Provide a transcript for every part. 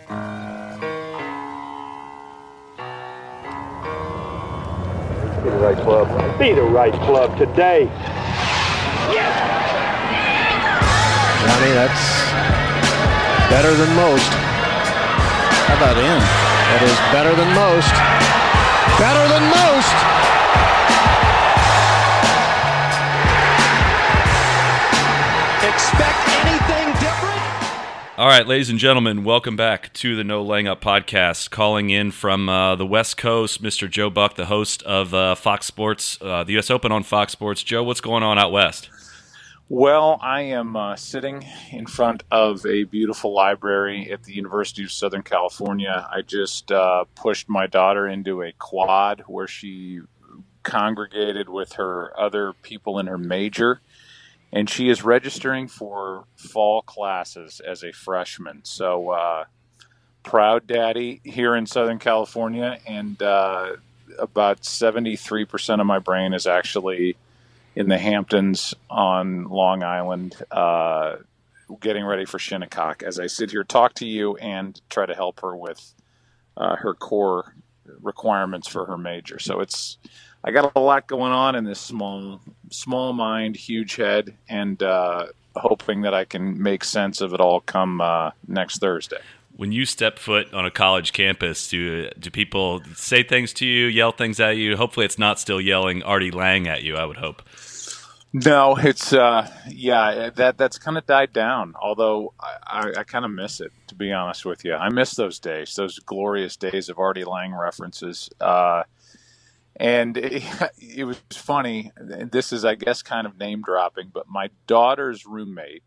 Be the right club. Be the right club today. Yes! Johnny, that's better than most. How about in? That is better than most. Better than most! Expect anything different? All right, ladies and gentlemen, welcome back to the No Laying Up podcast. Calling in from the West Coast, Mr. Joe Buck, the host of Fox Sports, the U.S. Open on Fox Sports. Joe, what's going on out west? Well, I am sitting in front of a beautiful library at the University of Southern California. I just pushed my daughter into a quad where she congregated with her other people in her major, and she is registering for fall classes as a freshman. So proud daddy here in Southern California, and about 73% of my brain is actually in the Hamptons on Long Island, getting ready for Shinnecock as I sit here, talk to you, and try to help her with her core requirements for her major. So I got a lot going on in this small mind, huge head, and hoping that I can make sense of it all come next Thursday. When you step foot on a college campus, do people say things to you, yell things at you? Hopefully it's not still yelling Artie Lang at you, I would hope. No, it's that's kind of died down, although I kind of miss it, to be honest with you. I miss those days, those glorious days of Artie Lang references. And it was funny. This is, I guess, kind of name dropping, but my daughter's roommate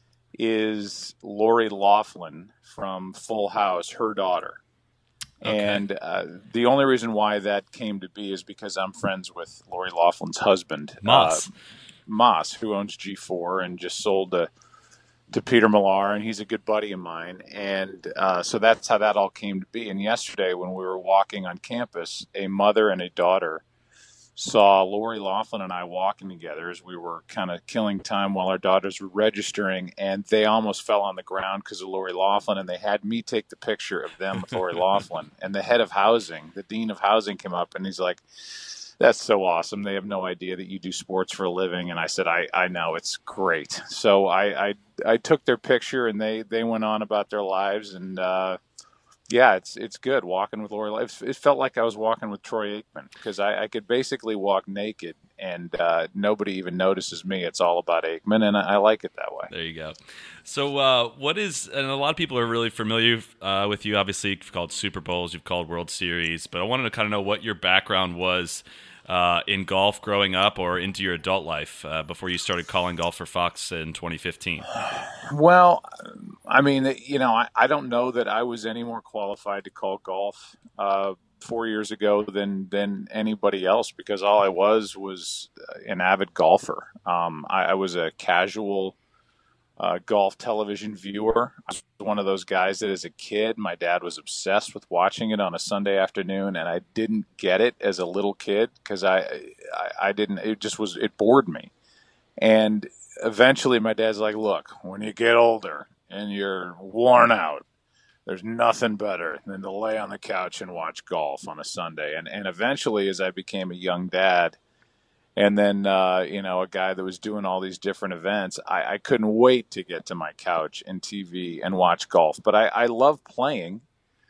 is Lori Loughlin from Full House, her daughter. Okay. And the only reason why that came to be is because I'm friends with Lori Loughlin's husband, Moss, who owns G4 and just sold to Peter Millar, and he's a good buddy of mine. And so that's how that all came to be. And yesterday when we were walking on campus, a mother and a daughter saw Lori Loughlin and I walking together as we were kind of killing time while our daughters were registering, and they almost fell on the ground because of Lori Loughlin, and they had me take the picture of them with Lori Loughlin. And the head of housing, the dean of housing, came up and he's like, "That's so awesome. They have no idea that you do sports for a living." And I said, I know, it's great. So I took their picture, and they went on about their lives. And yeah, it's good walking with Lori. It felt like I was walking with Troy Aikman, because I could basically walk naked and nobody even notices me. It's all about Aikman, and I like it that way. There you go. So what is, and a lot of people are really familiar with you. Obviously, you've called Super Bowls, you've called World Series, but I wanted to kind of know what your background was in golf growing up or into your adult life before you started calling golf for Fox in 2015. Well, I mean, I don't know that I was any more qualified to call golf 4 years ago than anybody else, because all I was an avid golfer. I was a casual golf television viewer. I was one of those guys that as a kid, my dad was obsessed with watching it on a Sunday afternoon, and I didn't get it as a little kid because I didn't, it bored me. And eventually my dad's like, "Look, when you get older and you're worn out, there's nothing better than to lay on the couch and watch golf on a Sunday." And eventually, as I became a young dad, and then, a guy that was doing all these different events, I couldn't wait to get to my couch and TV and watch golf. But I love playing,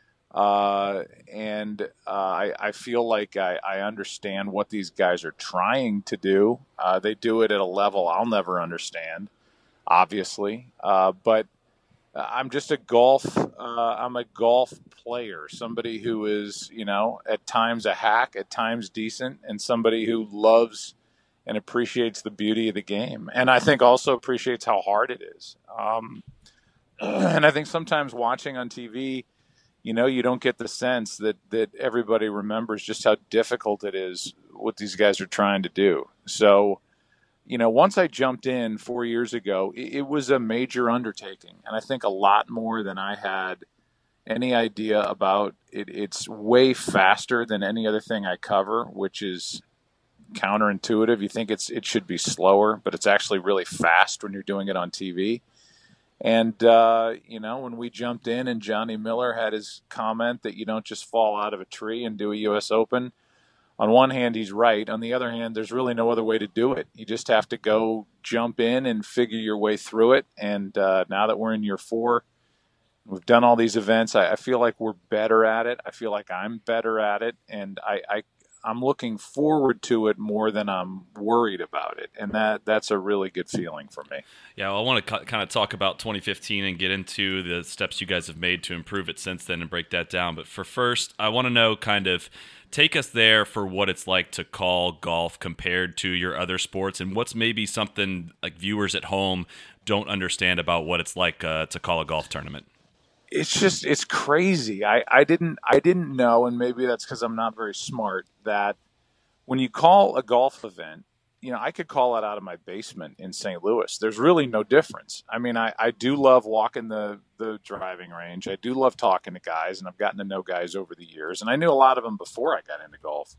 and I feel like I understand what these guys are trying to do. They do it at a level I'll never understand, obviously. But I'm just I'm a golf player, somebody who is, at times a hack, at times decent, and somebody who loves and appreciates the beauty of the game. And I think also appreciates how hard it is. And I think sometimes watching on TV, you don't get the sense that everybody remembers just how difficult it is what these guys are trying to do. So, once I jumped in 4 years ago, it was a major undertaking. And I think a lot more than I had any idea about. It's way faster than any other thing I cover, which is counterintuitive. You think it should be slower, but it's actually really fast when you're doing it on TV. And, when we jumped in and Johnny Miller had his comment that you don't just fall out of a tree and do a U.S. Open, on one hand, he's right. On the other hand, there's really no other way to do it. You just have to go jump in and figure your way through it. And now that we're in year 4, we've done all these events. I feel like we're better at it. I feel like I'm better at it. And I'm looking forward to it more than I'm worried about it. And that's a really good feeling for me. Yeah, well, I want to kind of talk about 2015 and get into the steps you guys have made to improve it since then and break that down. But for first, I want to know take us there for what it's like to call golf compared to your other sports, and what's maybe something like viewers at home don't understand about what it's like to call a golf tournament. It's crazy. I didn't know, and maybe that's because I'm not very smart, that when you call a golf event, I could call it out of my basement in St. Louis. There's really no difference. I mean, I do love walking the driving range. I do love talking to guys, and I've gotten to know guys over the years. And I knew a lot of them before I got into golf,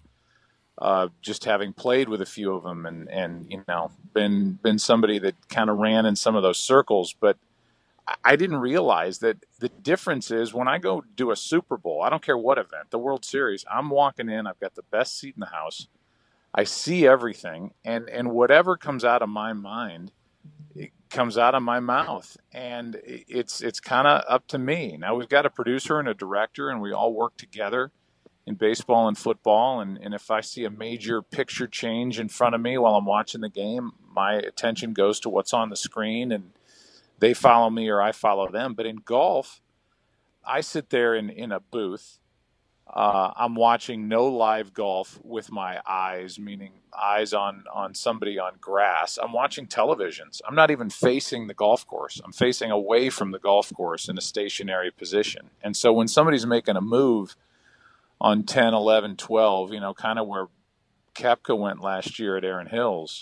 just having played with a few of them and been somebody that kind of ran in some of those circles. But I didn't realize that the difference is when I go do a Super Bowl, I don't care what event, the World Series, I'm walking in, I've got the best seat in the house. I see everything, and whatever comes out of my mind, it comes out of my mouth, and it's kind of up to me. Now, we've got a producer and a director, and we all work together in baseball and football, and if I see a major picture change in front of me while I'm watching the game, my attention goes to what's on the screen, and they follow me or I follow them. But in golf, I sit there in a booth. I'm watching no live golf with my eyes, meaning eyes on somebody on grass. I'm watching televisions. I'm not even facing the golf course. I'm facing away from the golf course in a stationary position. And so when somebody's making a move on 10, 11, 12, kind of where Koepka went last year at Erin Hills,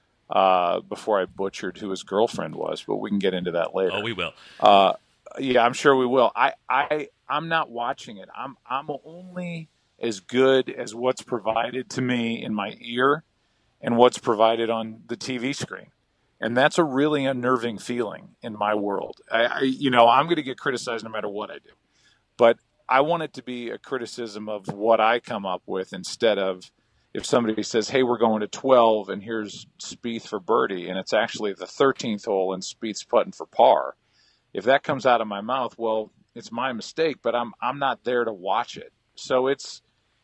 before I butchered who his girlfriend was, but we can get into that later. Oh, we will. Yeah, I'm sure we will. I'm not watching it. I'm only as good as what's provided to me in my ear and what's provided on the TV screen. And that's a really unnerving feeling in my world. I'm going to get criticized no matter what I do. But I want it to be a criticism of what I come up with instead of if somebody says, hey, we're going to 12 and here's Spieth for birdie, and it's actually the 13th hole and Spieth's putting for par. If that comes out of my mouth, well, it's my mistake, but I'm not there to watch it. So it's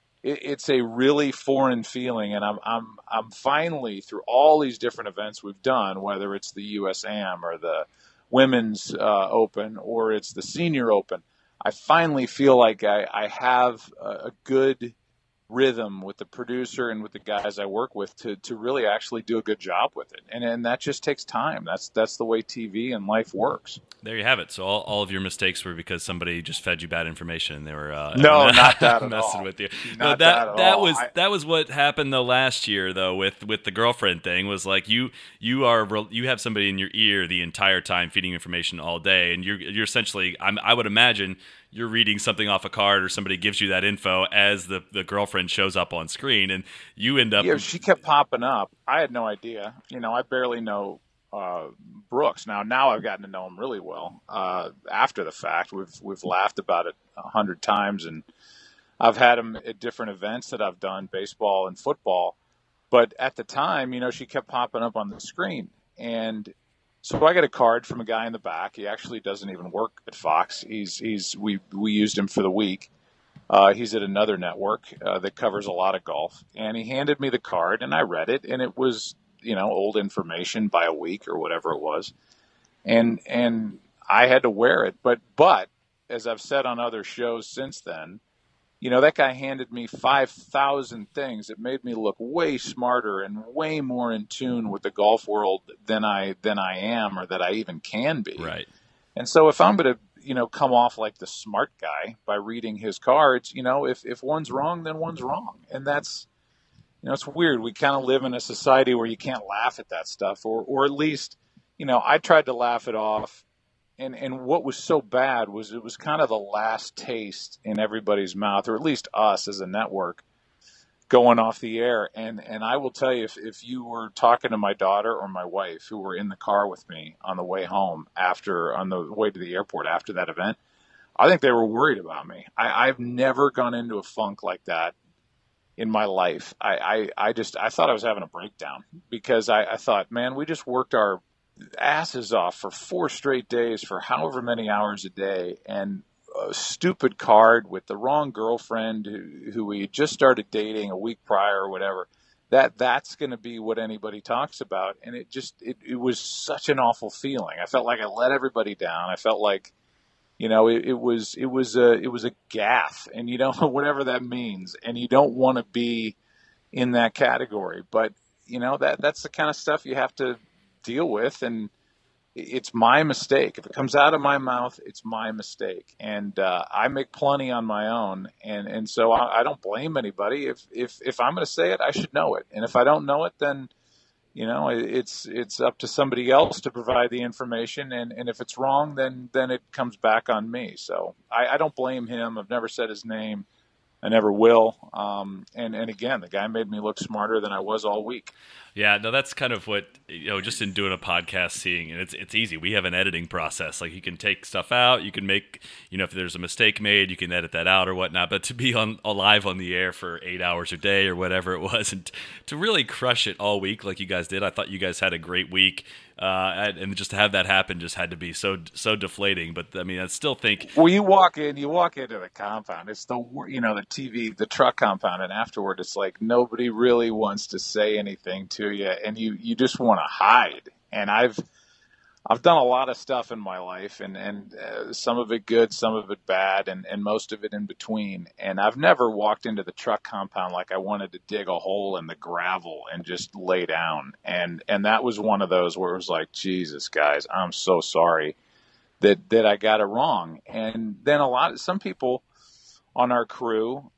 a really foreign feeling, and I'm finally, through all these different events we've done, whether it's the US Am or the Women's Open or it's the Senior Open, I finally feel like I have a good rhythm with the producer and with the guys I work with to really actually do a good job with it. And that just takes time. That's the way TV and life works. There you have it. So all of your mistakes were because somebody just fed you bad information and they were no, not that at messing all. with you. Not that was what happened though last year though with the girlfriend thing was like you have somebody in your ear the entire time feeding information all day, and you're essentially I would imagine you're reading something off a card or somebody gives you that info as the girlfriend shows up on screen, and you end up... Yeah, she kept popping up. I had no idea. I barely know Brooks. Now I've gotten to know him really well after the fact. We've laughed about it 100 times, and I've had him at different events that I've done, baseball and football. But at the time, she kept popping up on the screen. And so I got a card from a guy in the back. He actually doesn't even work at Fox. We used him for the week. He's at another network that covers a lot of golf. And he handed me the card, and I read it, and it was, old information by a week or whatever it was. And I had to wear it. But as I've said on other shows since then, that guy handed me 5,000 things that made me look way smarter and way more in tune with the golf world than I am, or that I even can be. Right. And so if I'm going to, come off like the smart guy by reading his cards, if one's wrong, then one's wrong. And that's, it's weird. We kind of live in a society where you can't laugh at that stuff, or at least, I tried to laugh it off. And what was so bad was it was kind of the last taste in everybody's mouth, or at least us as a network, going off the air. And I will tell you, if you were talking to my daughter or my wife who were in the car with me on the way home on the way to the airport after that event, I think they were worried about me. I've never gone into a funk like that in my life. I thought I was having a breakdown because I thought, man, we just worked our asses off for 4 straight days for however many hours a day, and a stupid card with the wrong girlfriend who we had just started dating a week prior or whatever. That's going to be what anybody talks about. And it was such an awful feeling. I felt like I let everybody down. I felt like, it was a gaffe, and whatever that means, and you don't want to be in that category, but that's the kind of stuff you have to deal with, and it's my mistake. If it comes out of my mouth, it's my mistake, and I make plenty on my own, and so I don't blame anybody. If I'm going to say it, I should know it, and if I don't know it, then it's up to somebody else to provide the information, and if it's wrong, then it comes back on me. So I don't blame him. I've never said his name. I never will. And again, the guy made me look smarter than I was all week. Yeah, no, that's kind of what, just in doing a podcast, seeing, and it's easy. We have an editing process. Like, you can take stuff out, you can make, if there's a mistake made, you can edit that out or whatnot. But to be live on the air for 8 hours a day or whatever it was, and to really crush it all week like you guys did, I thought you guys had a great week. And just to have that happen just had to be so deflating. But I mean, I still think. Well, you walk into the compound. It's the the truck compound, and afterward, it's like nobody really wants to say anything to you, and you just want to hide. And I've done a lot of stuff in my life, and some of it good, some of it bad, and most of it in between. And I've never walked into the truck compound like I wanted to dig a hole in the gravel and just lay down. And that was one of those where it was like, Jesus, guys, I'm so sorry that I got it wrong. And then some people on our crew,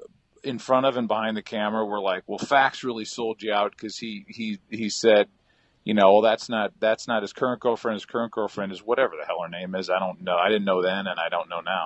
in front of and behind the camera, were like, well, Fax really sold you out because he said, well, that's not his current girlfriend. His current girlfriend is whatever the hell her name is. I don't know. I didn't know then, and I don't know now.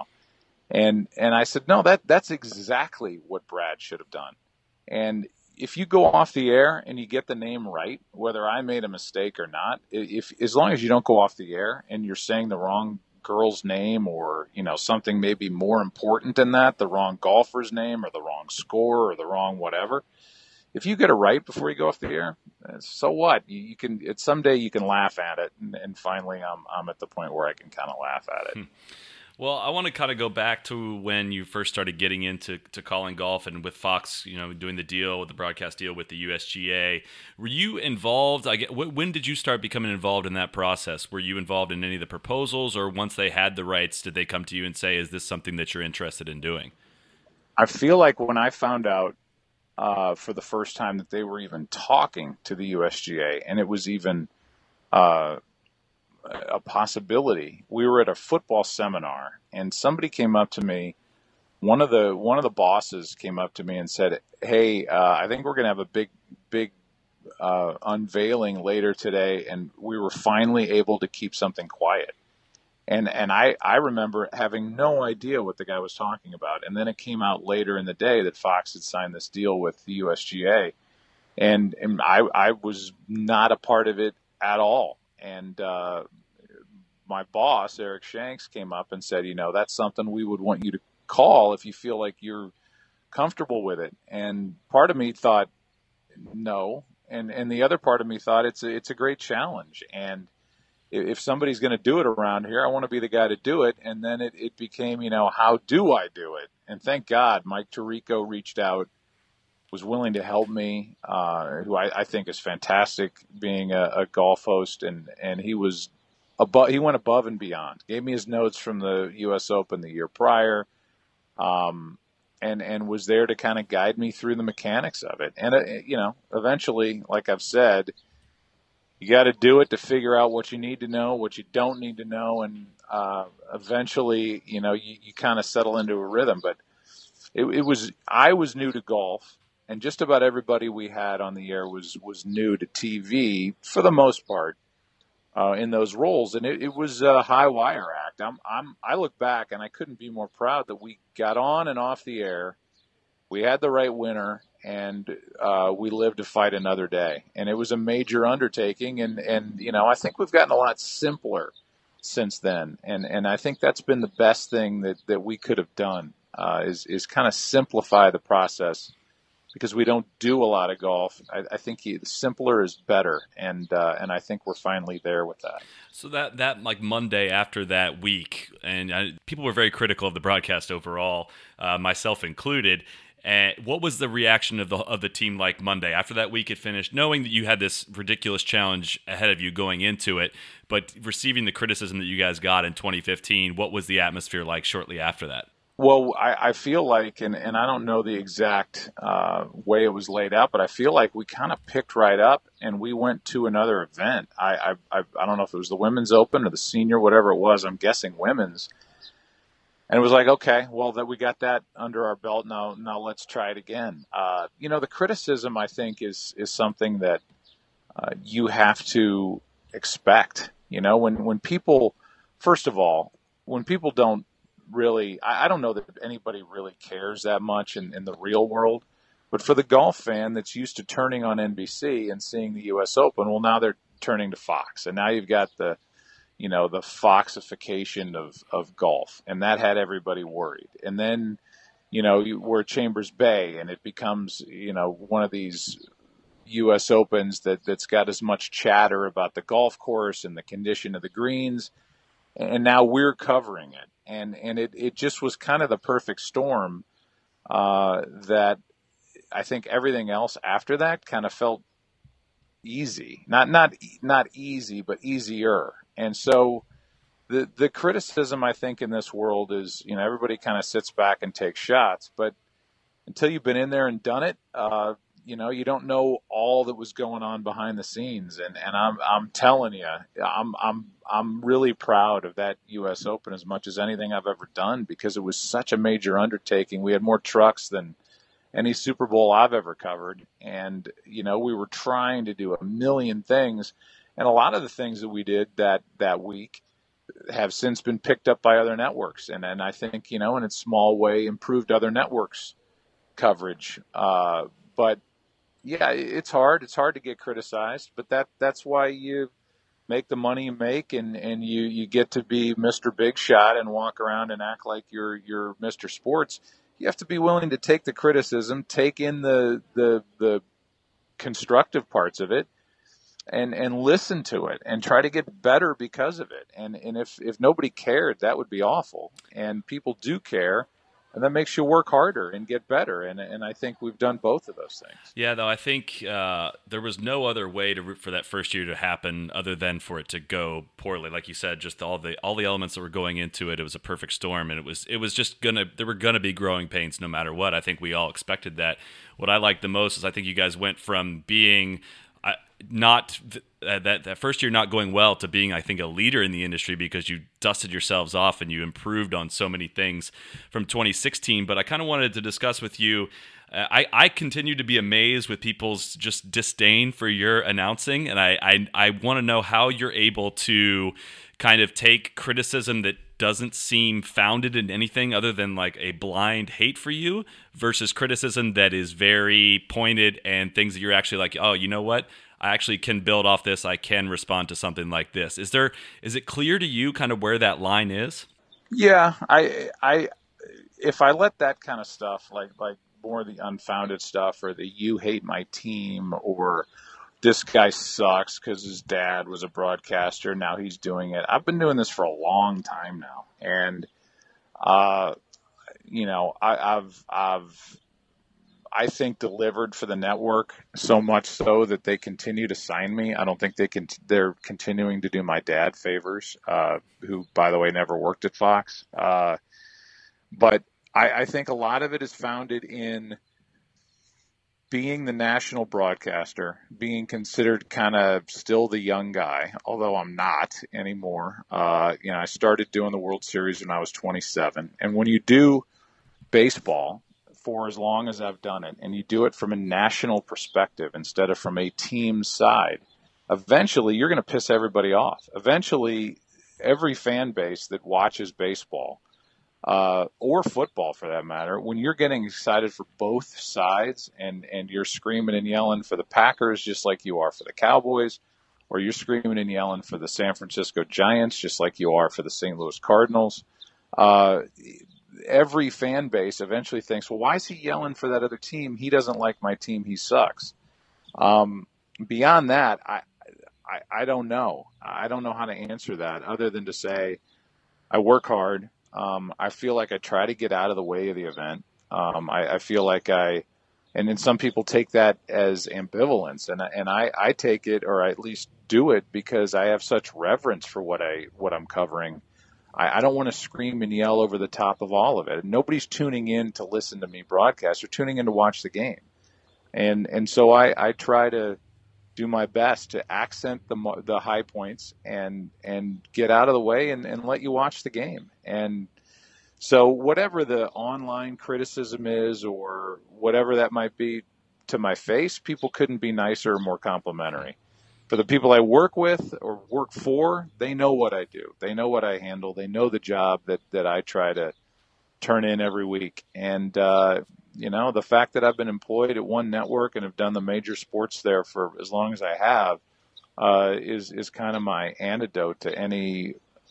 And I said, no, that's exactly what Brad should have done. And if you go off the air and you get the name right, whether I made a mistake or not, as long as you don't go off the air and you're saying the wrong girl's name, or something maybe more important than that, the wrong golfer's name or the wrong score or the wrong whatever. If you get it right before you go off the air, so what? You can. Someday you can laugh at it, and finally, I'm at the point where I can kind of laugh at it. Well, I want to kind of go back to when you first started getting into calling golf, and with Fox, doing the broadcast deal with the USGA. Were you involved? When did you start becoming involved in that process? Were you involved in any of the proposals, or once they had the rights, did they come to you and say, "Is this something that you're interested in doing?" I feel like when I found out for the first time that they were even talking to the USGA, and it was even a possibility. We were at a football seminar, and somebody came up to me. One of the bosses came up to me and said, "Hey, I think we're going to have a big unveiling later today," and we were finally able to keep something quiet. And I remember having no idea what the guy was talking about. And then it came out later in the day that Fox had signed this deal with the USGA, and I was not a part of it at all. And my boss, Eric Shanks, came up and said, that's something we would want you to call if you feel like you're comfortable with it. And part of me thought, no. And the other part of me thought it's a great challenge. And if somebody's going to do it around here, I want to be the guy to do it. And then it became, how do I do it? And thank God Mike Tirico reached out, was willing to help me, who I think is fantastic being a golf host. And he went above and beyond, gave me his notes from the U.S. Open the year prior, and was there to kind of guide me through the mechanics of it. And, eventually, like I've said, you got to do it to figure out what you need to know, what you don't need to know. And eventually, you kind of settle into a rhythm. But I was new to golf, and just about everybody we had on the air was new to TV for the most part in those roles. And it was a high wire act. I look back and I couldn't be more proud that we got on and off the air. We had the right winner, and we lived to fight another day. And it was a major undertaking, and I think we've gotten a lot simpler since then, and I think that's been the best thing that we could have done, is kind of simplify the process, because we don't do a lot of golf. I think simpler is better, and I think we're finally there with that. So that like Monday after that week, and people were very critical of the broadcast overall, myself included. And what was the reaction of the team like Monday after that week had finished, knowing that you had this ridiculous challenge ahead of you going into it, but receiving the criticism that you guys got in 2015? What was the atmosphere like shortly after that? Well, I feel like, and I don't know the exact way it was laid out, but I feel like we kind of picked right up and we went to another event. I don't know if it was the Women's Open or the Senior, whatever it was. I'm guessing women's. And it was like, okay, well, that we got that under our belt. Now let's try it again. The criticism, I think, is something that you have to expect. When people, first of all, when people don't really, I don't know that anybody really cares that much in the real world, but for the golf fan that's used to turning on NBC and seeing the U.S. Open, well, now they're turning to Fox, and now you've got the Foxification of golf, and that had everybody worried. And then, we're at Chambers Bay, and it becomes, one of these U.S. Opens that's got as much chatter about the golf course and the condition of the greens, and now we're covering it. And it just was kind of the perfect storm, that I think everything else after that kind of felt easy. Not easy, but easier. And so the criticism, I think, in this world is, everybody kind of sits back and takes shots, but until you've been in there and done it, you don't know all that was going on behind the scenes. And I'm telling you, I'm really proud of that U.S. Open as much as anything I've ever done, because it was such a major undertaking. We had more trucks than any Super Bowl I've ever covered. And, we were trying to do a million things. And a lot of the things that we did that week have since been picked up by other networks. And I think, in a small way, improved other networks' coverage. But, yeah, it's hard. It's hard to get criticized. But that's why you make the money you make, and you get to be Mr. Big Shot and walk around and act like you're Mr. Sports. You have to be willing to take the criticism, take in the constructive parts of it, and listen to it and try to get better because of it. And if nobody cared, that would be awful. And people do care, and that makes you work harder and get better. And I think we've done both of those things. Yeah, though I think there was no other way for that first year to happen other than for it to go poorly. Like you said, just all the elements that were going into it, it was a perfect storm, and it was just there were gonna be growing pains no matter what. I think we all expected that. What I liked the most is I think you guys went from being that first year not going well to being, I think, a leader in the industry, because you dusted yourselves off and you improved on so many things from 2016. But I kind of wanted to discuss with you, I continue to be amazed with people's just disdain for your announcing, and I want to know how you're able to kind of take criticism that doesn't seem founded in anything other than like a blind hate for you versus criticism that is very pointed and things that you're actually like, oh, you know what? I actually can build off this. I can respond to something like this. Is it clear to you kind of where that line is? Yeah, if I let that kind of stuff, like more the unfounded stuff, or the you hate my team, or this guy sucks because his dad was a broadcaster, now he's doing it. I've been doing this for a long time now, and I've I think delivered for the network, so much so that they continue to sign me. I don't think they're continuing to do my dad favors, who, by the way, never worked at Fox. But I think a lot of it is founded in being the national broadcaster, being considered kind of still the young guy, although I'm not anymore. I started doing the World Series when I was 27. And when you do baseball for as long as I've done it, and you do it from a national perspective instead of from a team side, eventually you're going to piss everybody off. Eventually, every fan base that watches baseball or football for that matter, when you're getting excited for both sides and you're screaming and yelling for the Packers just like you are for the Cowboys, or you're screaming and yelling for the San Francisco Giants just like you are for the St. Louis Cardinals, every fan base eventually thinks, well, why is he yelling for that other team? He doesn't like my team. He sucks. Beyond that, I don't know. I don't know how to answer that other than to say I work hard. I feel like I try to get out of the way of the event. I feel like and then some people take that as ambivalence, and I take it, or I at least do it, because I have such reverence for what I'm covering. I don't want to scream and yell over the top of all of it. Nobody's tuning in to listen to me broadcast. They're tuning in to watch the game, and so I try to do my best to accent the high points and get out of the way and let you watch the game. And so whatever the online criticism is, or whatever that might be to my face, people couldn't be nicer or more complimentary. For the people I work with or work for, they know what I do. They know what I handle. They know the job that I try to turn in every week. And, the fact that I've been employed at one network and have done the major sports there for as long as I have is kind of my antidote to any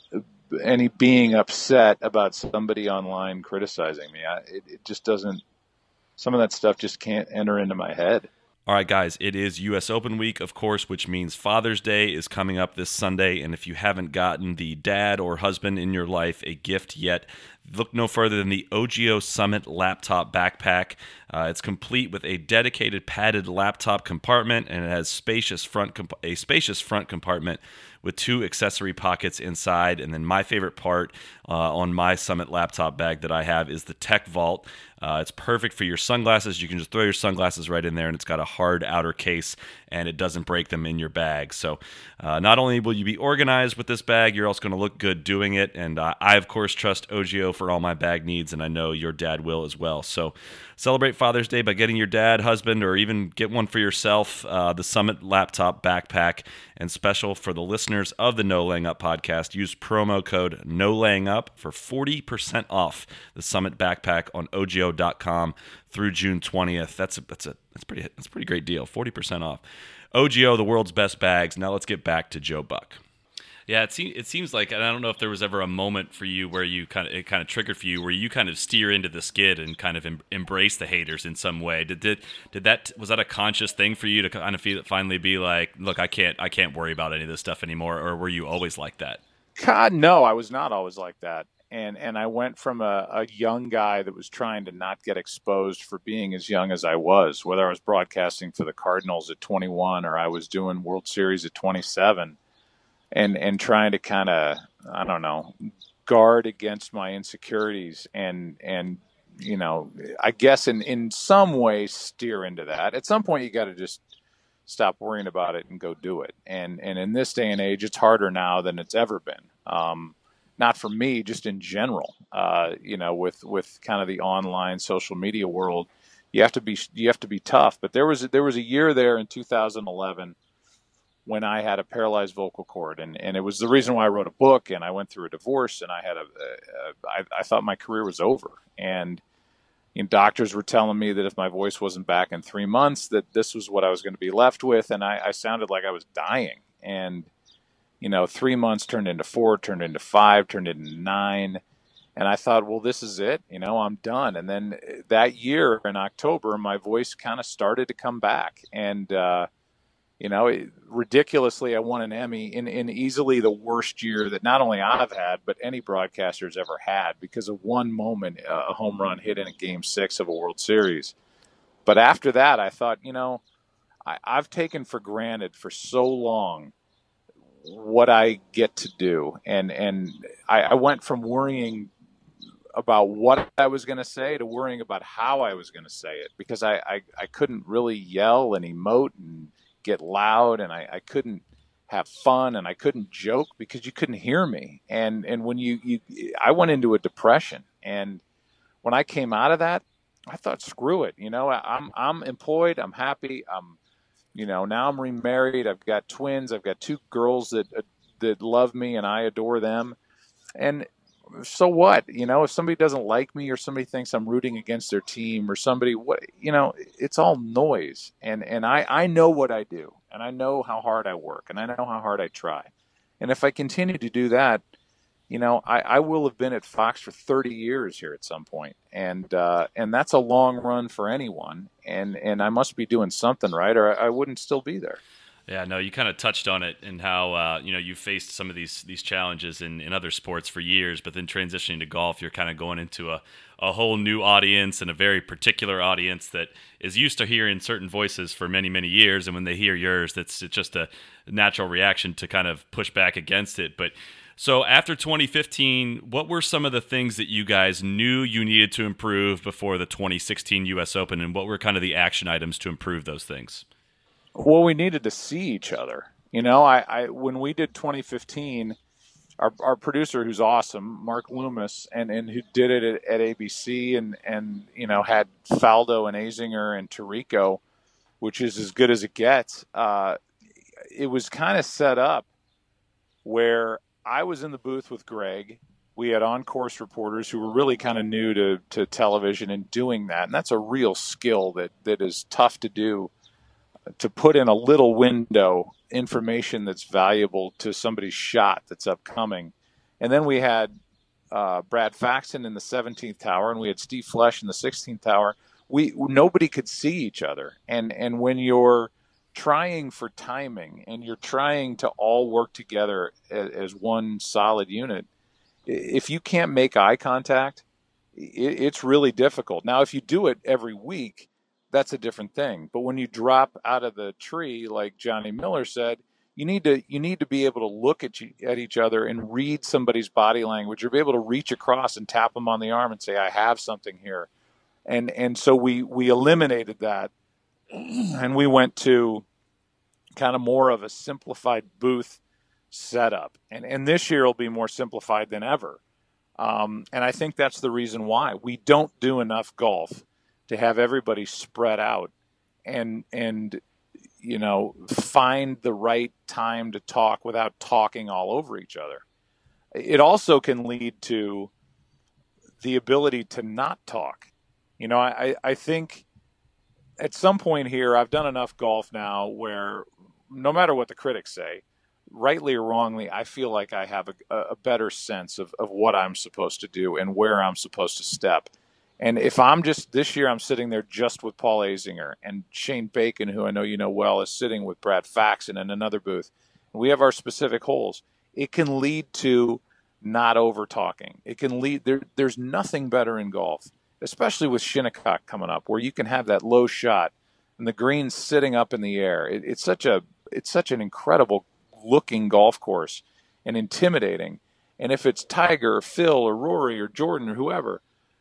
being upset about somebody online criticizing me. It just doesn't. Some of that stuff just can't enter into my head. All right, guys, it is U.S. Open week, of course, which means Father's Day is coming up this Sunday. And if you haven't gotten the dad or husband in your life a gift yet, look no further than the OGIO Summit laptop backpack. It's complete with a dedicated padded laptop compartment, and it has a spacious front compartment with 2 accessory pockets inside. And then my favorite part on my Summit laptop bag that I have is the Tech Vault. It's perfect for your sunglasses. You can just throw your sunglasses right in there, and it's got a hard outer case, and it doesn't break them in your bag. So not only will you be organized with this bag, you're also going to look good doing it. And I, of course, trust OGIO for all my bag needs, and I know your dad will as well. So celebrate Father's Day by getting your dad, husband, or even get one for yourself, the Summit laptop backpack. And special for the listeners of the No Laying Up podcast, use promo code NOLAYINGUP for 40% off the Summit backpack on OGIO.com through June 20th. That's a pretty great deal, 40% off. OGIO, the world's best bags. Now let's get back to Joe Buck. Yeah, it seems like, and I don't know if there was ever a moment for you where it kind of triggered for you, where you kind of steer into the skid and kind of embrace the haters in some way. Was that a conscious thing for you to kind of finally be like, look, I can't worry about any of this stuff anymore, or were you always like that? God, no, I was not always like that. And I went from a young guy that was trying to not get exposed for being as young as I was, whether I was broadcasting for the Cardinals at 21 or I was doing World Series at 27. And trying to kind of, I don't know, guard against my insecurities and I guess in some ways steer into that. At some point, you got to just stop worrying about it and go do it. And in this day and age, it's harder now than it's ever been. Not for me, just in general. With kind of the online social media world, you have to be tough. But there was a year there in 2011. When I had a paralyzed vocal cord, and it was the reason why I wrote a book, and I went through a divorce, and I thought my career was over. And doctors were telling me that if my voice wasn't back in 3 months, that this was what I was going to be left with. And I sounded like I was dying. And, 3 months turned into 4, turned into 5, turned into 9. And I thought, well, this is it. I'm done. And then that year in October, my voice kind of started to come back. And, ridiculously, I won an Emmy in easily the worst year that not only I've had, but any broadcaster's ever had, because of one moment, a home run hit in a Game 6 of a World Series. But after that, I thought, I've taken for granted for so long what I get to do. And I went from worrying about what I was going to say to worrying about how I was going to say it, because I couldn't really yell and emote and get loud, and I couldn't have fun, and I couldn't joke because you couldn't hear me. And when I went into a depression, and when I came out of that, I thought, screw it. I'm employed. I'm happy. Now I'm remarried. I've got twins. I've got 2 girls that love me, and I adore them. And so what? If somebody doesn't like me or somebody thinks I'm rooting against their team or somebody, it's all noise. And I know what I do, and I know how hard I work, and I know how hard I try. And if I continue to do that, I will have been at Fox for 30 years here at some point. And that's a long run for anyone. And I must be doing something right, or I wouldn't still be there. Yeah, no, you kind of touched on it and how you faced some of these challenges in other sports for years, but then transitioning to golf, you're kind of going into a whole new audience and a very particular audience that is used to hearing certain voices for many, many years, and when they hear yours, it's just a natural reaction to kind of push back against it. But so after 2015, what were some of the things that you guys knew you needed to improve before the 2016 U.S. Open, and what were kind of the action items to improve those things? Well, we needed to see each other. I when we did 2015, our producer, who's awesome, Mark Loomis, and who did it at ABC, and had Faldo and Azinger and Tirico, which is as good as it gets. It was kind of set up where I was in the booth with Greg. We had on-course reporters who were really kind of new to television and doing that, and that's a real skill that is tough to do. To put in a little window information that's valuable to somebody's shot that's upcoming. And then we had Brad Faxon in the 17th tower, and we had Steve Flesch in the 16th tower. Nobody could see each other. And when you're trying for timing and you're trying to all work together as one solid unit, if you can't make eye contact, it's really difficult. Now, if you do it every week, that's a different thing. But when you drop out of the tree, like Johnny Miller said, you need to be able to look at each other and read somebody's body language, or be able to reach across and tap them on the arm and say, I have something here. And so we eliminated that, and we went to kind of more of a simplified booth setup. And this year will be more simplified than ever. And I think that's the reason why. We don't do enough golf to have everybody spread out and find the right time to talk without talking all over each other. It also can lead to the ability to not talk. I think at some point here, I've done enough golf now where no matter what the critics say, rightly or wrongly, I feel like I have a better sense of what I'm supposed to do and where I'm supposed to step. And if this year I'm sitting there just with Paul Azinger, and Shane Bacon, who I know you know well, is sitting with Brad Faxon in another booth, and we have our specific holes, it can lead to not over talking. It can lead, there's nothing better in golf, especially with Shinnecock coming up, where you can have that low shot and the green's sitting up in the air. It's such an incredible looking golf course and intimidating. And if it's Tiger or Phil or Rory or Jordan or whoever,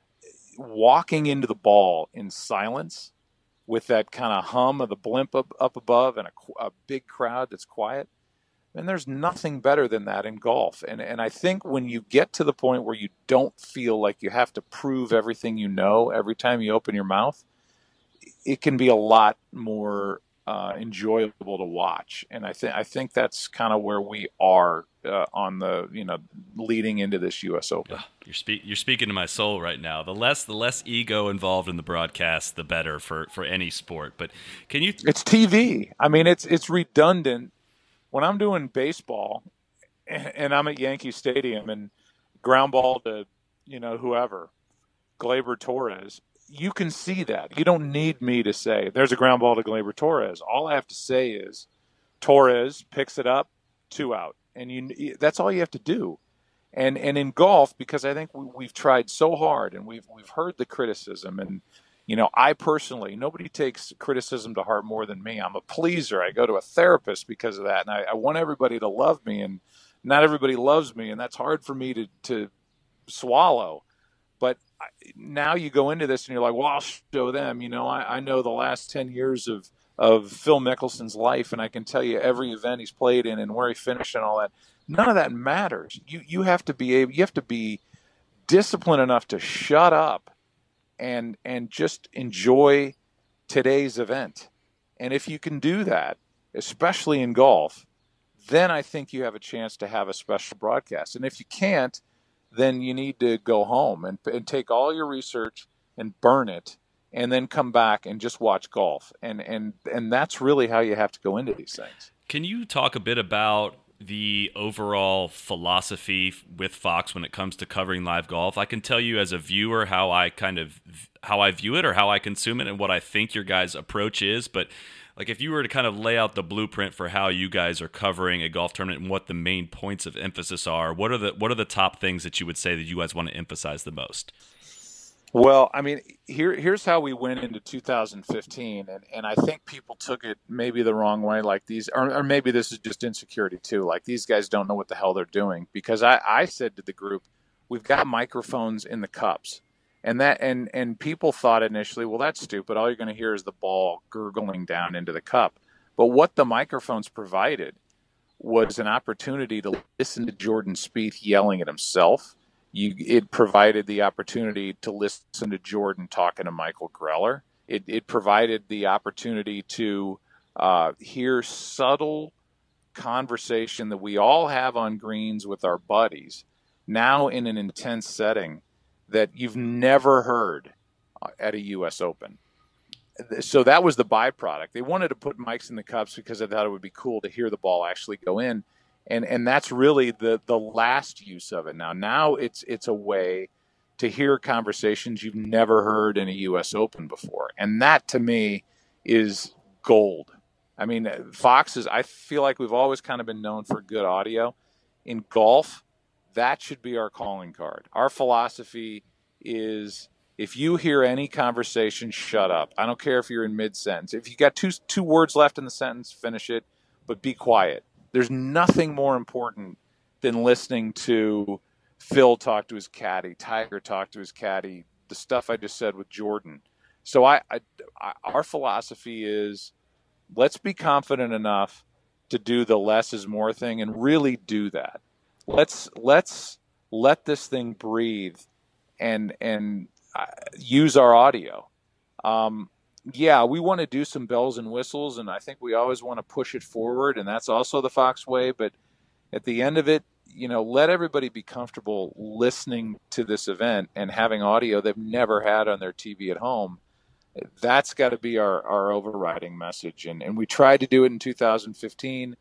walking into the ball in silence with that kind of hum of the blimp up above and a big crowd that's quiet, and there's nothing better than that in golf. And I think when you get to the point where you don't feel like you have to prove everything you know every time you open your mouth, it can be a lot more enjoyable to watch. And I think that's kind of where we are on the leading into this U.S. Open. You're speaking to my soul right now. The less ego involved in the broadcast, the better for any sport. But can you? It's TV. I mean, it's redundant. When I'm doing baseball, and I'm at Yankee Stadium and ground ball to whoever, Gleyber Torres, you can see that. You don't need me to say there's a ground ball to Gleyber Torres. All I have to say is Torres picks it up, 2 out. And that's all you have to do. And in golf, because I think we've tried so hard and we've heard the criticism, and I personally, nobody takes criticism to heart more than me. I'm a pleaser. I go to a therapist because of that, and I want everybody to love me, and not everybody loves me, and that's hard for me to swallow. But now you go into this and you're like, well, I'll show them. I know the last 10 years of Phil Mickelson's life, and I can tell you every event he's played in and where he finished and all that. None of that matters. You have to be disciplined enough to shut up and just enjoy today's event. And if you can do that, especially in golf, then I think you have a chance to have a special broadcast. And if you can't, then you need to go home and take all your research and burn it, and then come back and just watch golf. And that's really how you have to go into these things. Can you talk a bit about the overall philosophy with Fox when it comes to covering live golf? I can tell you as a viewer how I view it or how I consume it and what I think your guys' approach is, but like if you were to kind of lay out the blueprint for how you guys are covering a golf tournament and what the main points of emphasis are, what are the top things that you would say that you guys want to emphasize the most? Well, I mean, here's how we went into 2015, and I think people took it maybe the wrong way, like these, or maybe this is just insecurity too, like these guys don't know what the hell they're doing, because I said to the group, we've got microphones in the cups, and people thought initially, well, that's stupid, all you're going to hear is the ball gurgling down into the cup. But what the microphones provided was an opportunity to listen to Jordan Spieth yelling at himself. It provided the opportunity to listen to Jordan talking to Michael Greller. It provided the opportunity to hear subtle conversation that we all have on greens with our buddies, now in an intense setting that you've never heard at a U.S. Open. So that was the byproduct. They wanted to put mics in the cups because they thought it would be cool to hear the ball actually go in. And that's really the last use of it. Now it's a way to hear conversations you've never heard in a U.S. Open before. And that, to me, is gold. I mean, Fox I feel like we've always kind of been known for good audio. In golf, that should be our calling card. Our philosophy is, if you hear any conversation, shut up. I don't care if you're in mid-sentence. If you got two words left in the sentence, finish it, but be quiet. There's nothing more important than listening to Phil talk to his caddy, Tiger talk to his caddy, the stuff I just said with Jordan. So our philosophy is, let's be confident enough to do the less is more thing and really do that. Let's let this thing breathe and use our audio. Yeah, we want to do some bells and whistles, and I think we always want to push it forward, and that's also the Fox way. But at the end of it, let everybody be comfortable listening to this event and having audio they've never had on their TV at home. That's got to be our overriding message. And we tried to do it in 2015.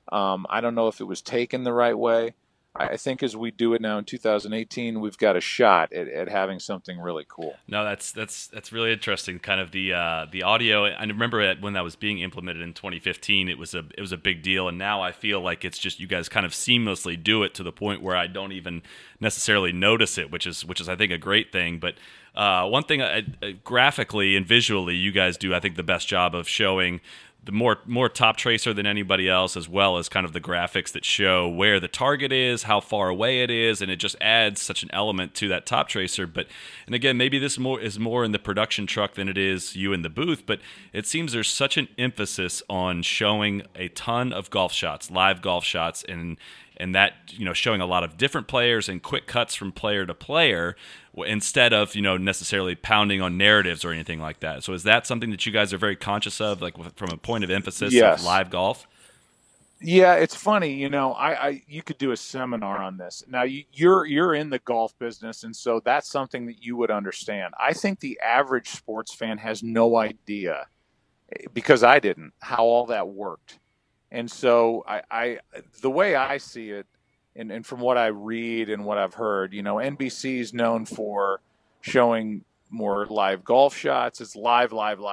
I don't know if it was taken the right way. I think as we do it now in 2018, we've got a shot at having something really cool. No, that's really interesting. Kind of the audio. I remember when that was being implemented in 2015, it was a big deal, and now I feel like it's just you guys kind of seamlessly do it to the point where I don't even necessarily notice it, which is I think a great thing. But one thing graphically and visually, you guys do I think the best job of showing the more top tracer than anybody else, as well as kind of the graphics that show where the target is, how far away it is, and it just adds such an element to that top tracer. And again, maybe this is more in the production truck than it is you in the booth, but it seems there's such an emphasis on showing a ton of golf shots, live golf shots, and that, showing a lot of different players and quick cuts from player to player instead of, necessarily pounding on narratives or anything like that. So is that something that you guys are very conscious of, like from a point of emphasis Yes. of live golf? Yeah, it's funny, you could do a seminar on this. Now you're in the golf business, and so that's something that you would understand. I think the average sports fan has no idea, because I didn't, how all that worked. And so I the way I see it, and from what I read and what I've heard, NBC is known for showing more live golf shots. It's live.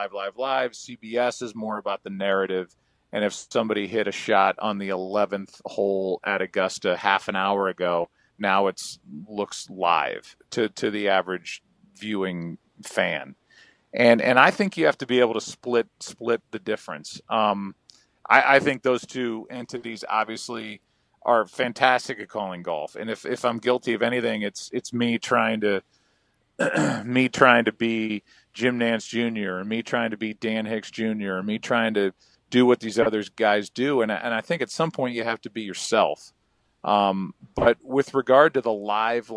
CBS is more about the narrative. And if somebody hit a shot on the 11th hole at Augusta half an hour ago, now it looks live to the average viewing fan. And I think you have to be able to split the difference. I think those two entities obviously are fantastic at calling golf. And if I'm guilty of anything, it's me trying to be Jim Nance Jr. or me trying to be Dan Hicks Jr. or me trying to do what these other guys do. And I think at some point you have to be yourself. But with regard to the live,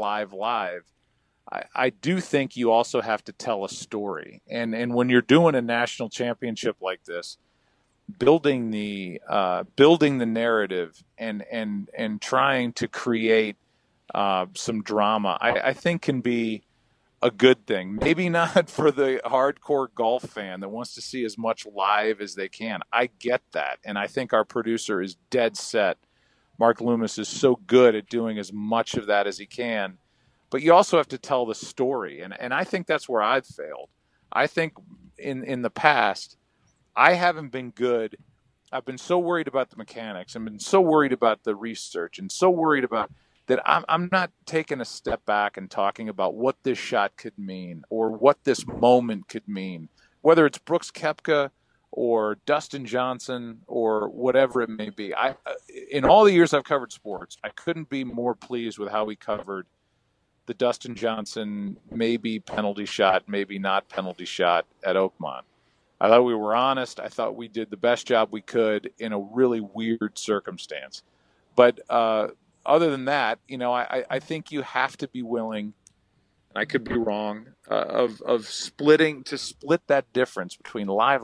I do think you also have to tell a story. And when you're doing a national championship like this, building the narrative and trying to create some drama, I think can be a good thing. Maybe not for the hardcore golf fan that wants to see as much live as they can. I get that. And I think our producer is dead set. Mark Loomis is so good at doing as much of that as he can. But you also have to tell the story. And I think that's where I've failed. I think in the past, I haven't been good. I've been so worried about the mechanics. I've been so worried about the research and so worried about that I'm not taking a step back and talking about what this shot could mean or what this moment could mean, whether it's Brooks Koepka or Dustin Johnson or whatever it may be. In all the years I've covered sports, I couldn't be more pleased with how we covered the Dustin Johnson maybe penalty shot, maybe not penalty shot at Oakmont. I thought we were honest. I thought we did the best job we could in a really weird circumstance. But other than that, I think you have to be willing, and I could be wrong, of split that difference between live,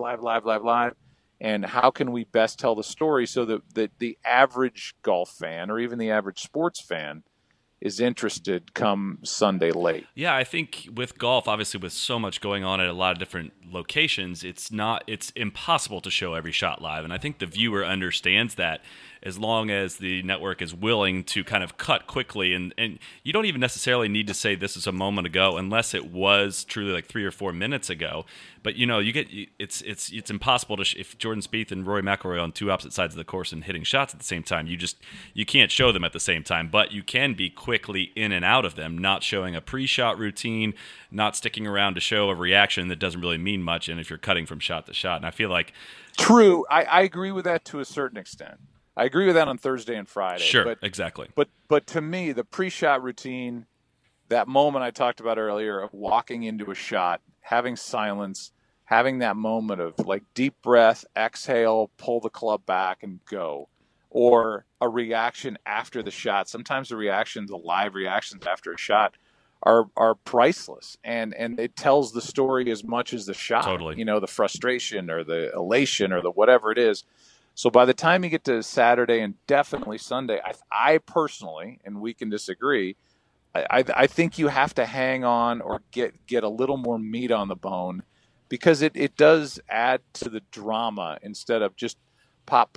and how can we best tell the story so that the average golf fan or even the average sports fan is interested come Sunday late. Yeah, I think with golf, obviously with so much going on at a lot of different locations, it's impossible to show every shot live. And I think the viewer understands that as long as the network is willing to kind of cut quickly. And you don't even necessarily need to say this is a moment ago unless it was truly like 3 or 4 minutes ago. But it's impossible to if Jordan Spieth and Rory McIlroy on two opposite sides of the course and hitting shots at the same time, you can't show them at the same time. But you can be quickly in and out of them, not showing a pre-shot routine, not sticking around to show a reaction that doesn't really mean much. And if you're cutting from shot to shot, and I feel like true, I agree with that to a certain extent. I agree with that on Thursday and Friday. Sure, exactly. But to me, the pre-shot routine, that moment I talked about earlier of walking into a shot, having silence, having that moment of like deep breath, exhale, pull the club back and go, or a reaction after the shot. Sometimes the live reactions after a shot are priceless, and it tells the story as much as the shot. Totally. The frustration or the elation or the whatever it is. So by the time you get to Saturday and definitely Sunday, I personally, and we can disagree, I think you have to hang on or get a little more meat on the bone, because it does add to the drama instead of just pop,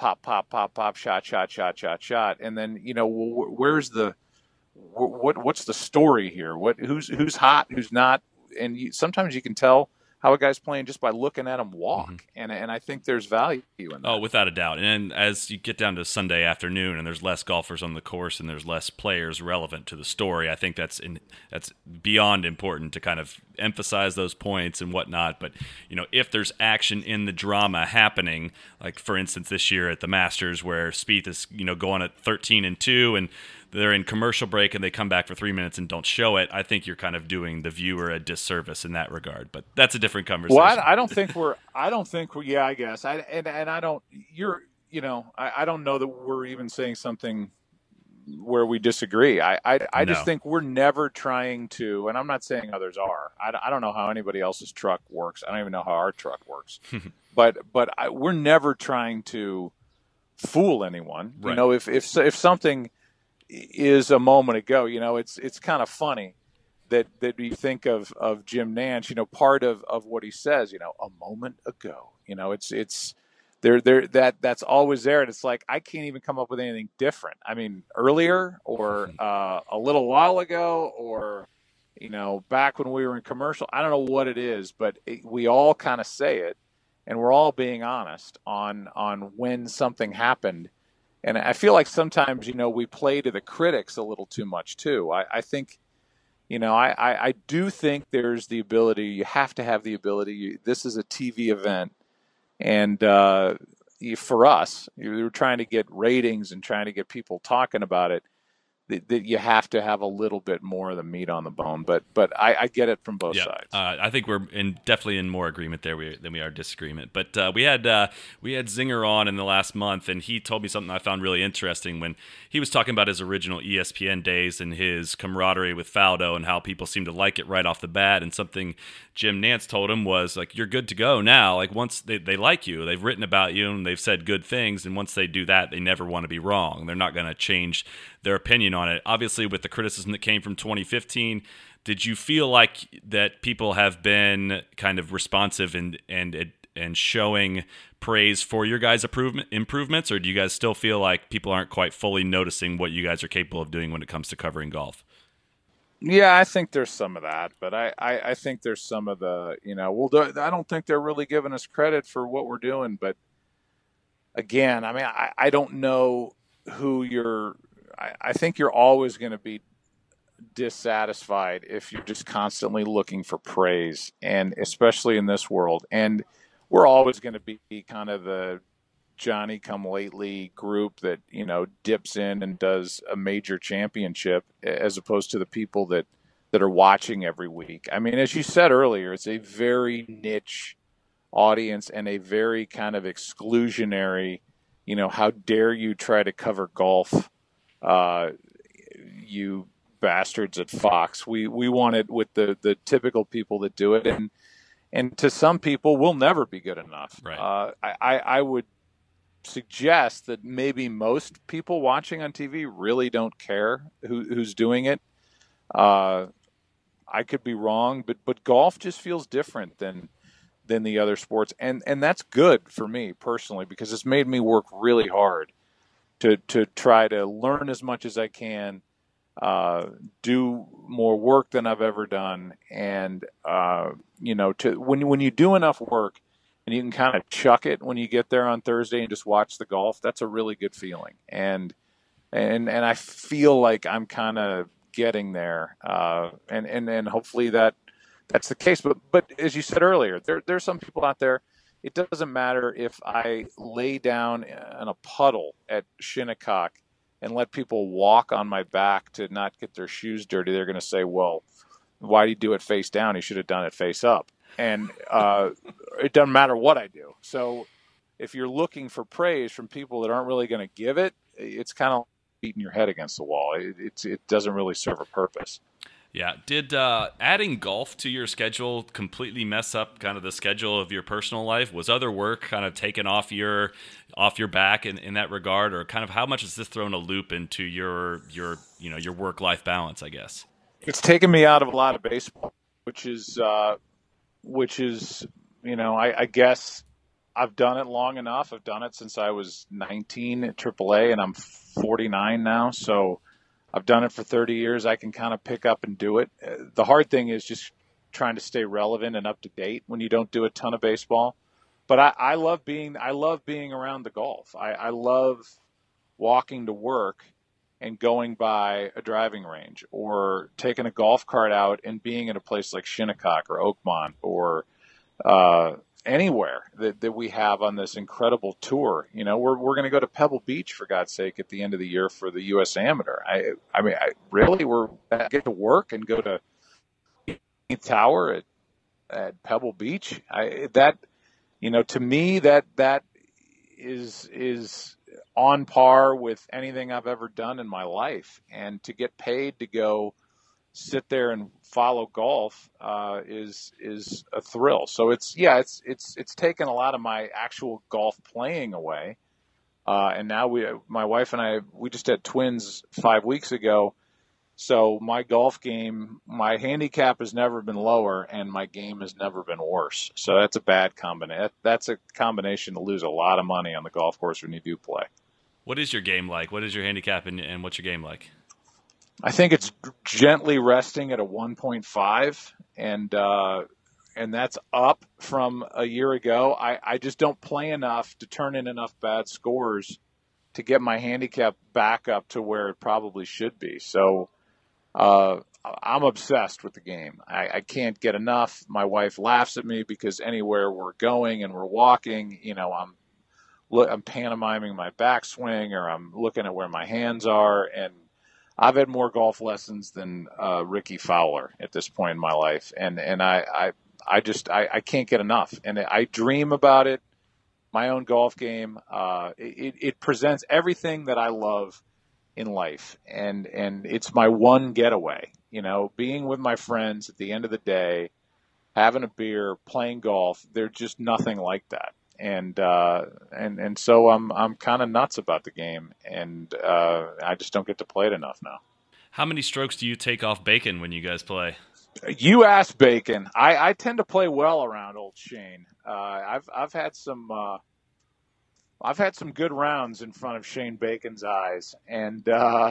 shot, and then where's what's the story here? Who's hot, who's not, and sometimes you can tell how a guy's playing just by looking at him walk. Mm-hmm. And I think there's value in that. Oh, without a doubt. And as you get down to Sunday afternoon and there's less golfers on the course and there's less players relevant to the story, I think that's beyond important to kind of emphasize those points and whatnot. But, if there's action in the drama happening, like for instance this year at the Masters where Spieth is, going at 13-2 and they're in commercial break and they come back for 3 minutes and don't show it, I think you're kind of doing the viewer a disservice in that regard. But that's a different conversation. Well, I don't think we're. Yeah, I guess. I don't. I don't know that we're even saying something where we disagree. I just think we're never trying to, and I'm not saying others are. I don't know how anybody else's truck works. I don't even know how our truck works. but we're never trying to fool anyone. Right. If something is a moment ago, it's kind of funny that you think of Jim Nantz, part of what he says, a moment ago, it's that's always there. And it's like, I can't even come up with anything different. I mean, earlier or a little while ago or, back when we were in commercial, I don't know what it is, but we all kind of say it and we're all being honest on when something happened. And I feel like sometimes, we play to the critics a little too much too. I think, I do think there's the ability, you have to have the ability. This is a TV event. And for us, you're trying to get ratings and trying to get people talking about it, that you have to have a little bit more of the meat on the bone. But I get it from both sides. I think we're definitely in more agreement there than we are disagreement. But we had Zinger on in the last month, and he told me something I found really interesting when he was talking about his original ESPN days and his camaraderie with Faldo and how people seem to like it right off the bat. And something Jim Nantz told him was like, you're good to go now. Like once they like you, they've written about you and they've said good things. And once they do that, they never want to be wrong. They're not going to change their opinion on it. Obviously, with the criticism that came from 2015, did you feel like that people have been kind of responsive and showing praise for your guys' improvements, or do you guys still feel like people aren't quite fully noticing what you guys are capable of doing when it comes to covering golf? Yeah, I think there's some of that, but I think there's some of the, I don't think they're really giving us credit for what we're doing. But again, I mean, I don't know who I think you're always going to be dissatisfied if you're just constantly looking for praise, and especially in this world. And we're always going to be kind of the Johnny come lately group that, dips in and does a major championship, as opposed to the people that are watching every week. I mean, as you said earlier, it's a very niche audience and a very kind of exclusionary, how dare you try to cover golf, you bastards at Fox. We want it with the typical people that do it. And to some people, we'll never be good enough. Right. I would suggest that maybe most people watching on TV really don't care who's doing it. I could be wrong, but golf just feels different than the other sports, and that's good for me personally, because it's made me work really hard to try to learn as much as I can, do more work than I've ever done, and when you do enough work and you can kind of chuck it when you get there on Thursday and just watch the golf, that's a really good feeling. And I feel like I'm kind of getting there. And hopefully that's the case. But as you said earlier, there's some people out there, it doesn't matter if I lay down in a puddle at Shinnecock and let people walk on my back to not get their shoes dirty. They're going to say, well, why do you do it face down? You should have done it face up. And it doesn't matter what I do. So if you're looking for praise from people that aren't really going to give it, it's kind of beating your head against the wall. It doesn't really serve a purpose. Yeah. Did adding golf to your schedule completely mess up kind of the schedule of your personal life? Was other work kind of taken off your back in that regard, or kind of how much has this thrown a loop into your work-life balance, I guess? It's taken me out of a lot of baseball, which is I guess I've done it long enough. I've done it since I was 19 at AAA, and I'm 49 now. So I've done it for 30 years. I can kind of pick up and do it. The hard thing is just trying to stay relevant and up to date when you don't do a ton of baseball. But I love being around the golf. I love walking to work and going by a driving range, or taking a golf cart out and being in a place like Shinnecock or Oakmont or anywhere that we have on this incredible tour. We're going to go to Pebble Beach, for God's sake, at the end of the year for the U.S. Amateur. We're get to work and go to Tower at Pebble Beach. To me, that is on par with anything I've ever done in my life. And to get paid to go sit there and follow golf is a thrill. So it's taken a lot of my actual golf playing away. And now my wife and I just had twins 5 weeks ago. So my golf game, my handicap has never been lower, and my game has never been worse. So that's a bad combination. That's a combination to lose a lot of money on the golf course when you do play. What is your game like? What is your handicap, and what's your game like? I think it's gently resting at a 1.5, and that's up from a year ago. I just don't play enough to turn in enough bad scores to get my handicap back up to where it probably should be. So I'm obsessed with the game. I can't get enough. My wife laughs at me because anywhere we're going and we're walking, I'm pantomiming my backswing, or I'm looking at where my hands are, and I've had more golf lessons than Ricky Fowler at this point in my life, and I can't get enough, and I dream about it. My own golf game, it presents everything that I love in life, and it's my one getaway. Being with my friends at the end of the day, having a beer, playing golf. There's just nothing like that. and so I'm kind of nuts about the game, and I just don't get to play it enough now. How many strokes do you take off Bacon when you guys play? You asked Bacon. I tend to play well around old Shane. I've had some good rounds in front of Shane Bacon's eyes, and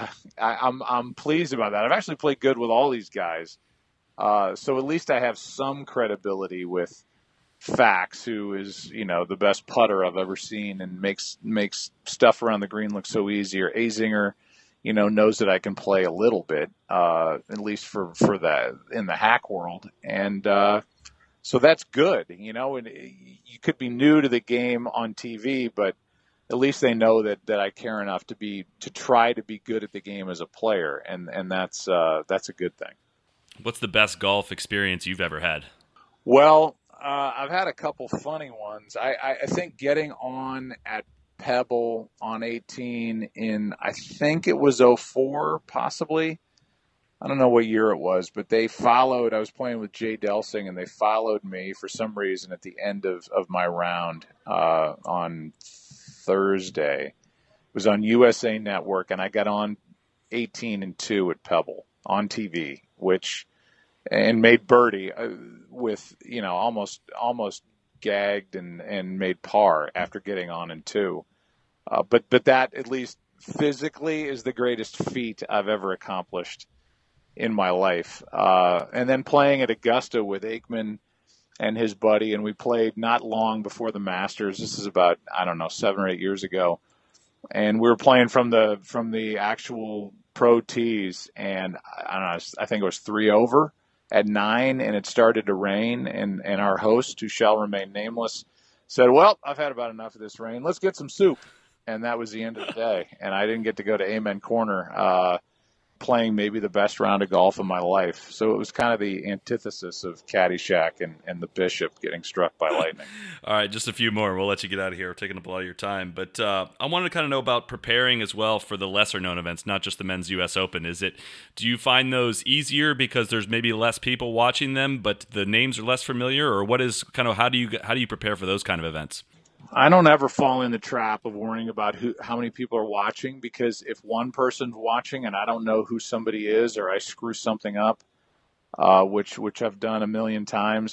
I'm pleased about that. I've actually played good with all these guys, so at least I have some credibility with Fax, who is the best putter I've ever seen and makes stuff around the green look so easy. Or Azinger, knows that I can play a little bit, at least for that in the hack world, and so that's good. And you could be new to the game on TV, but at least they know that I care enough to try to be good at the game as a player, and that's a good thing. What's the best golf experience you've ever had? Well, I've had a couple funny ones. I think getting on at Pebble on 18 in, I think it was 04, possibly. I don't know what year it was, but they followed. I was playing with Jay Delsing, and they followed me for some reason at the end of my round on Thursday. It was on USA Network, and I got on 18-2 at Pebble on TV, and made birdie with almost gagged and made par after getting on in 2. But that, at least physically, is the greatest feat I've ever accomplished in my life. And then playing at Augusta with Aikman and his buddy, and we played not long before the Masters. This is about, 7 or 8 years ago. And we were playing from the actual pro tees, and I think it was 3 over at 9, and it started to rain, and our host, who shall remain nameless, said, "Well, I've had about enough of this rain. Let's get some soup." And that was the end of the day. And I didn't get to go to Amen Corner, playing maybe the best round of golf of my life. So it was kind of the antithesis of Caddyshack and the Bishop getting struck by lightning. All right, just a few more. We'll let you get out of here. We're taking up a lot of your time. But I wanted to kind of know about preparing as well for the lesser-known events, not just the Men's U.S. Open. Do you find those easier because there's maybe less people watching them, but the names are less familiar? Or what is kind of how do you prepare for those kind of events? I don't ever fall in the trap of worrying about how many people are watching, because if one person's watching and I don't know who somebody is, or I screw something up, which I've done a million times,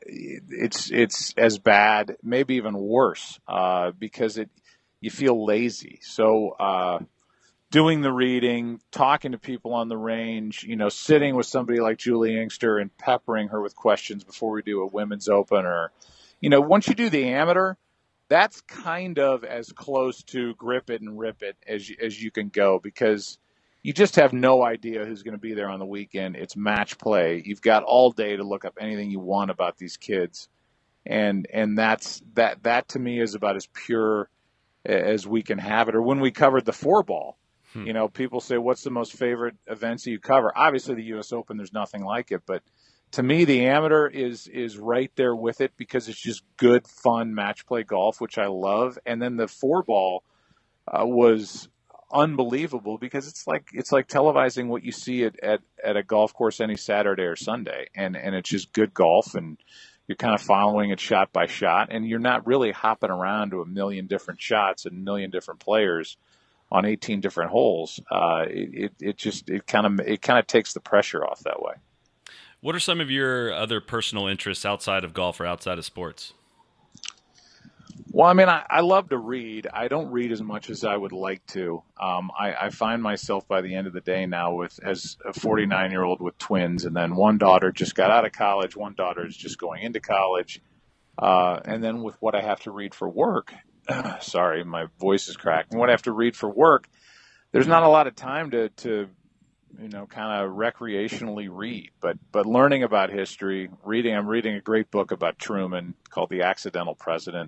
it's as bad, maybe even worse, because you feel lazy. So doing the reading, talking to people on the range, sitting with somebody like Julie Inkster and peppering her with questions before we do a Women's Open, or once you do the amateur, that's kind of as close to grip it and rip it as you can go, because you just have no idea who's going to be there on the weekend. It's match play. You've got all day to look up anything you want about these kids, and that to me is about as pure as we can have it. Or when we covered the 4-ball, people say, "What's the most favorite events that you cover?" Obviously, the U.S. Open. There's nothing like it, but to me, the amateur is right there with it, because it's just good, fun match play golf, which I love. And then the 4-ball was unbelievable, because it's like televising what you see at a golf course any Saturday or Sunday, and it's just good golf, and you're kind of following it shot by shot, and you're not really hopping around to a million different shots and a million different players on 18 different holes. It kind of takes the pressure off that way. What are some of your other personal interests outside of golf or outside of sports? Well, I mean, I love to read. I don't read as much as I would like to. I find myself by the end of the day now as a 49-year-old with twins, and then one daughter just got out of college, one daughter is just going into college, and then with what I have to read for work, sorry, my voice is cracked. What I have to read for work, there's not a lot of time to kind of recreationally read, but learning about history, I'm reading a great book about Truman called The Accidental President.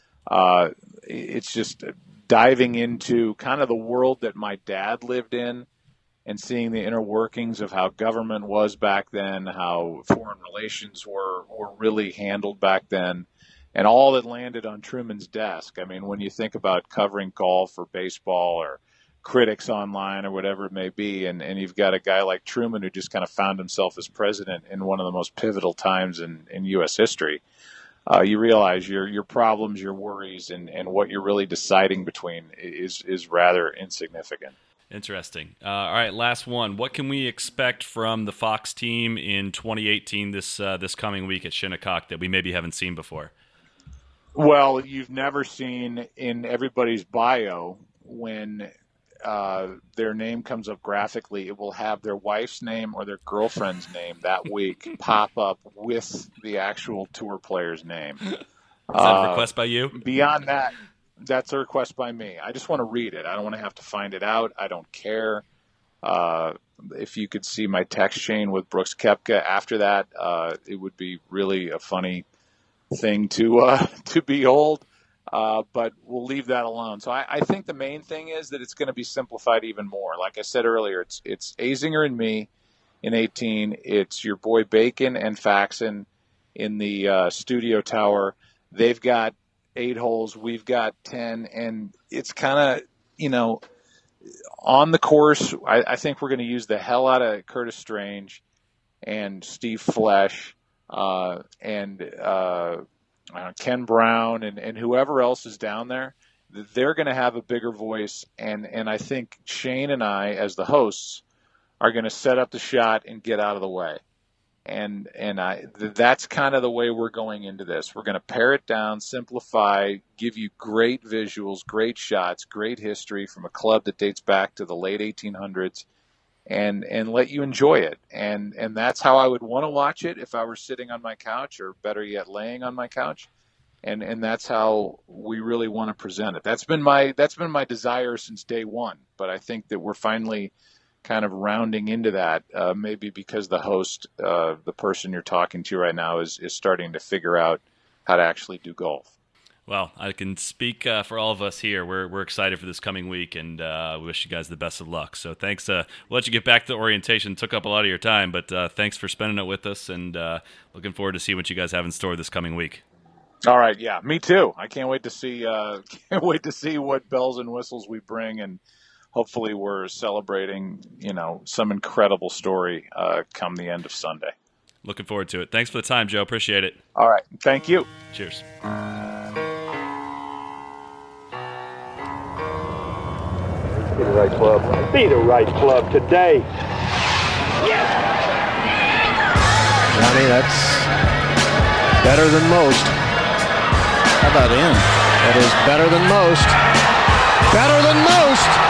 It's just diving into kind of the world that my dad lived in, and seeing the inner workings of how government was back then, how foreign relations were really handled back then, and all that landed on Truman's desk. I mean, when you think about covering golf or baseball or critics online or whatever it may be, and you've got a guy like Truman who just kind of found himself as president in one of the most pivotal times in U.S. history. you realize your problems, your worries, and what you're really deciding between is rather insignificant. Interesting. All right, last one. What can we expect from the Fox team in 2018 this coming week at Shinnecock that we maybe haven't seen before? Well, you've never seen in everybody's bio when their name comes up graphically, it will have their wife's name or their girlfriend's name that week pop up with the actual tour player's name. Is that a request by you? Beyond that, that's a request by me. I just want to read it. I don't want to have to find it out. I don't care. If you could see my text chain with Brooks Koepka after that, it would be really a funny thing to behold. But we'll leave that alone. So I think the main thing is that it's going to be simplified even more. Like I said earlier, it's Azinger and me in 18. It's your boy Bacon and Faxon in the studio tower. They've got 8 holes. We've got 10. And it's kind of, on the course, I think we're going to use the hell out of Curtis Strange and Steve Flesh and Ken Brown and whoever else is down there. They're going to have a bigger voice, and I think Shane and I, as the hosts, are going to set up the shot and get out of the way. And that's kind of the way we're going into this. We're going to pare it down, simplify, give you great visuals, great shots, great history from a club that dates back to the late 1800s, and let you enjoy it. And that's how I would want to watch it if I were sitting on my couch, or better yet, laying on my couch. And that's how we really want to present it. That's been my desire since day one. But I think that we're finally kind of rounding into that, maybe because the host, the person you're talking to right now, is starting to figure out how to actually do golf. Well, I can speak for all of us here. We're excited for this coming week, and we wish you guys the best of luck. So thanks. We'll let you get back to the orientation. Took up a lot of your time, but thanks for spending it with us, and looking forward to see what you guys have in store this coming week. All right, yeah, me too. I can't wait to see what bells and whistles we bring, and hopefully we're celebrating, some incredible story come the end of Sunday. Looking forward to it. Thanks for the time, Joe. Appreciate it. All right, thank you. Cheers. Be the right club. Be the right club today. Johnny, that's better than most. How about in? That is better than most. Better than most.